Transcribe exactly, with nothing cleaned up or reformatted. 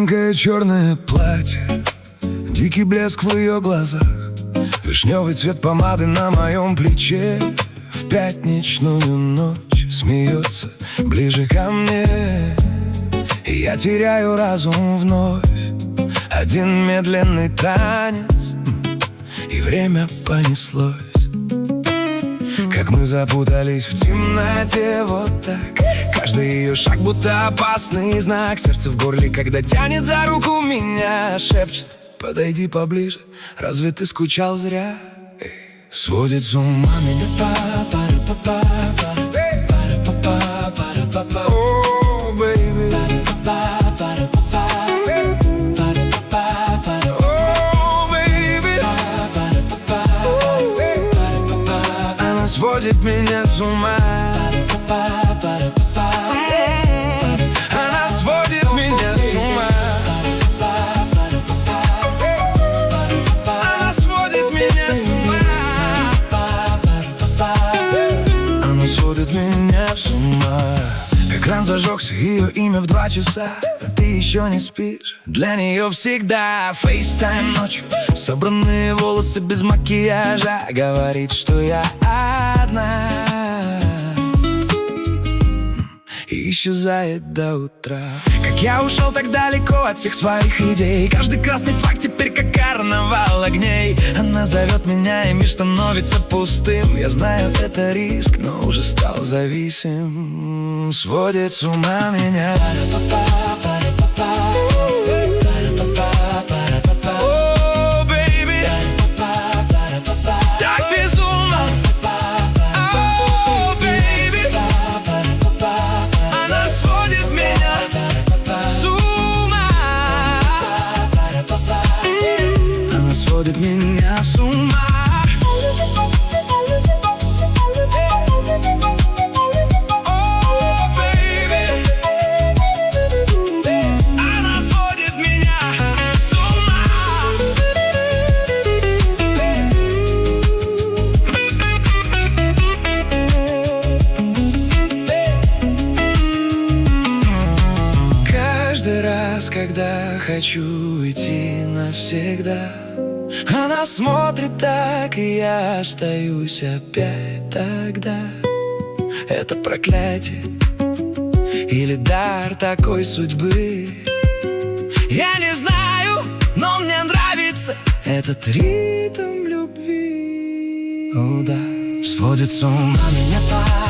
Тонкое черное платье, дикий блеск в ее глазах, вишневый цвет помады на моем плече. В пятничную ночь смеется ближе ко мне, и я теряю разум вновь. Один медленный танец, и время понеслось. Как мы запутались в темноте, вот так. Каждый ее шаг будто опасный знак. Сердце в горле, когда тянет за руку меня, шепчет: подойди поближе, разве ты скучал зря? Эй. Сводит с ума меня па-па-па-па-па-па-па-па-па-па-па. О, бэйби, она сводит меня с ума. Она сводит меня с ума. Она сводит меня с ума. Она сводит меня с ума. Экран зажегся, ее имя в два часа, а ты еще не спишь. Для нее всегда фейстайм ночью, собранные волосы без макияжа. Говорит, что я одна, и исчезает до утра. Как я ушел так далеко от всех своих идей. Каждый красный флаг теперь как карнавал огней. Она зовет меня, и мир становится пустым. Я знаю, это риск, но уже стал зависим. Сводит с ума меня. О, бэйби, так безумно. О, бэйби, она сводит меня с ума. Она сводит меня с ума. Когда хочу уйти навсегда, она смотрит так, и я остаюсь опять тогда. Это проклятие или дар такой судьбы, я не знаю, но мне нравится этот ритм любви. О, да, сводит с ума меня память.